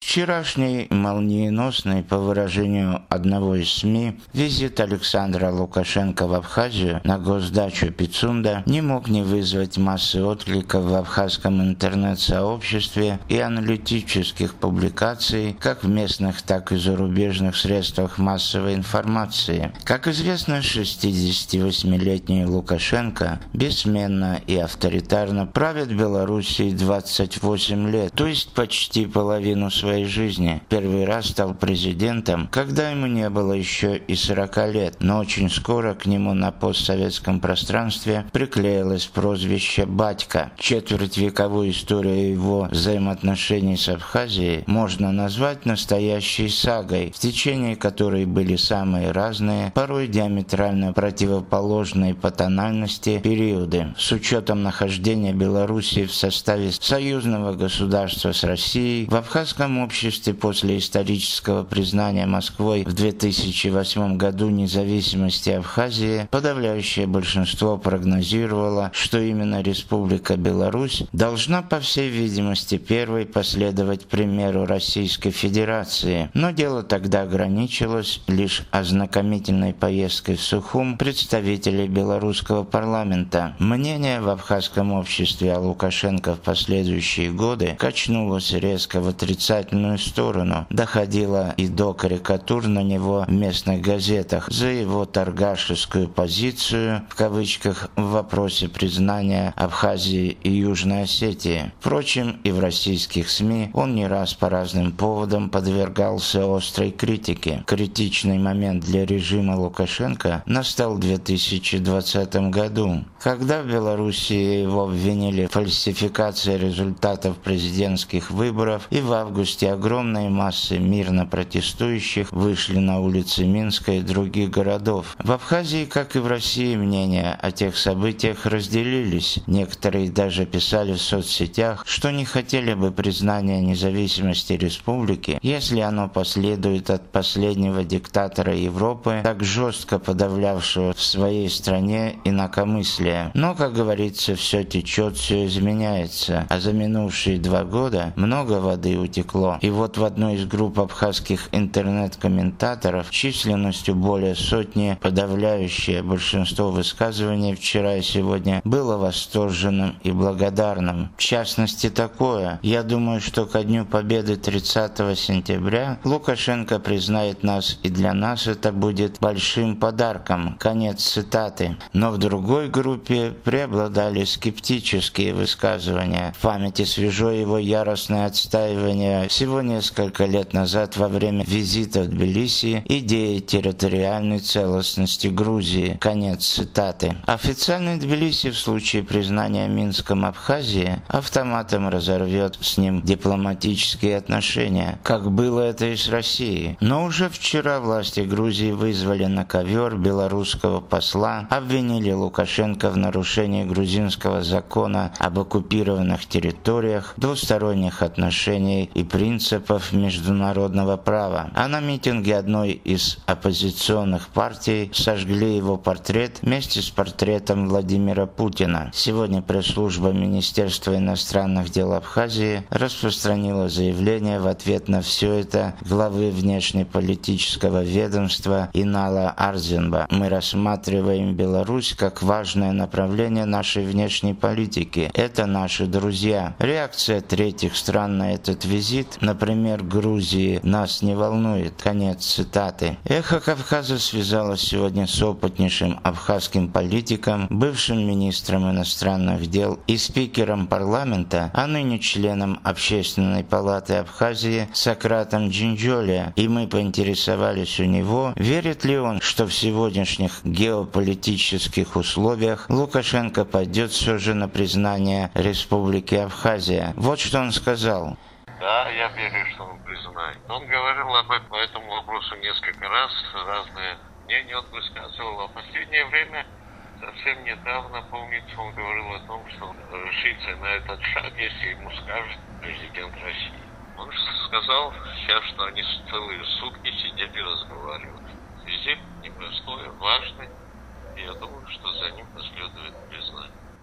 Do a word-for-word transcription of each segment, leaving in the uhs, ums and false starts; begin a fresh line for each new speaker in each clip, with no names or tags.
Вчерашний молниеносный, по выражению одного из СМИ, визит Александра Лукашенко в Абхазию на госдачу Пицунда не мог не вызвать массы откликов в абхазском интернет-сообществе и аналитических публикаций как в местных, так и зарубежных средствах массовой информации. Как известно, шестидесятивосьмилетний Лукашенко бессменно и авторитарно правит Белоруссией двадцать восемь лет, то есть почти половину своей жизни. Первый раз стал президентом, когда ему не было еще и сорока лет, но очень скоро к нему на постсоветском пространстве приклеилось прозвище «Батька». Четвертьвековую историю его взаимоотношений с Абхазией можно назвать настоящей сагой, в течение которой были самые разные, порой диаметрально противоположные по тональности периоды. С учетом нахождения Белоруссии в составе союзного государства с Россией, в абхазском обществе после исторического признания Москвой в две тысячи восьмом году независимости Абхазии подавляющее большинство прогнозировало, что именно Республика Беларусь должна, по всей видимости, первой последовать примеру Российской Федерации. Но дело тогда ограничилось лишь ознакомительной поездкой в Сухум представителей белорусского парламента. Мнение в абхазском обществе о Лукашенко в последующие годы качнулось резко в отрицательную сторону, доходило и до карикатур на него в местных газетах за его торгашескую позицию, в кавычках, в вопросе признания Абхазии и Южной Осетии. Впрочем, и в российских СМИ он не раз по разным поводам подвергался острой критике. Критичный момент для режима Лукашенко настал в две тысячи двадцатом году, когда в Белоруссии его обвинили в фальсификации результатов президентских выборов, и в августе огромные массы мирно протестующих вышли на улицы Минска и других городов. В Абхазии, как и в России, мнения о тех событиях разделились. Некоторые даже писали в соцсетях, что не хотели бы признания независимости республики, если оно последует от последнего диктатора Европы, так жестко подавлявшего в своей стране инакомыслие. Но, как говорится, все течет, все изменяется. А за минувшие два года много воды утекло. И вот в одной из групп абхазских интернет-комментаторов численностью более сотни подавляющее большинство высказываний вчера и сегодня было восторженным и благодарным. В частности, такое: «Я думаю, что ко Дню Победы тридцатого сентября Лукашенко признает нас, и для нас это будет большим подарком». Конец цитаты. Но в другой группе преобладали скептические высказывания. В памяти свежо его яростное отстаивание всего несколько лет назад во время визита в Тбилиси идеи территориальной целостности Грузии. Конец цитаты. Официальный Тбилиси в случае признания Минском Абхазии автоматом разорвет с ним дипломатические отношения, как было это и с Россией. Но уже вчера власти Грузии вызвали на ковер белорусского посла, обвинили Лукашенко в нарушении грузинского закона об оккупированных территориях, двусторонних отношений и принципов международного права. А на митинге одной из оппозиционных партий сожгли его портрет вместе с портретом Владимира Путина. Сегодня пресс-служба Министерства иностранных дел Абхазии распространила заявление в ответ на все это главы внешнеполитического ведомства Инала Арзенба. «Мы рассматриваем Беларусь как важное направление нашей внешней политики. Это наши друзья. Реакция третьих стран на этот визит, например, Грузии, нас не волнует». Конец цитаты. «Эхо Кавказа» связалось сегодня с опытнейшим абхазским политиком, бывшим министром иностранных дел и спикером парламента, а ныне членом Общественной палаты Абхазии Сократом Джинджолия, и мы поинтересовались у него, верит ли он, что в сегодняшних геополитических условиях Лукашенко пойдет все же на признание Республики Абхазия. Вот что он сказал.
Да, я верю, что он признает. Он говорил об этом, по этому вопросу несколько раз, разные мнения он высказывал. А в последнее время, совсем недавно, помнится, он говорил о том, что решится на этот шаг, если ему скажет президент России. Он сказал сейчас, что они целые сутки сидели и разговаривали. Визит непростой, важный, и я думаю, что за ним последует признание.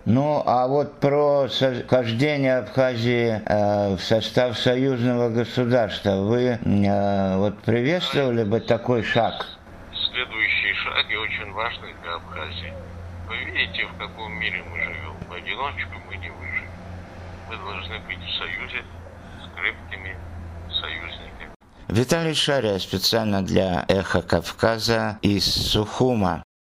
Ну, а вот про вхождение Абхазии э, в состав союзного государства вы э, вот приветствовали бы такой шаг?
Следующий шаг и очень важный для Абхазии. Вы видите, в каком мире мы живем. В одиночку мы не выживем. Мы должны быть в союзе с крепкими союзниками.
Виталий Шария специально для «Эхо Кавказа» из Сухума.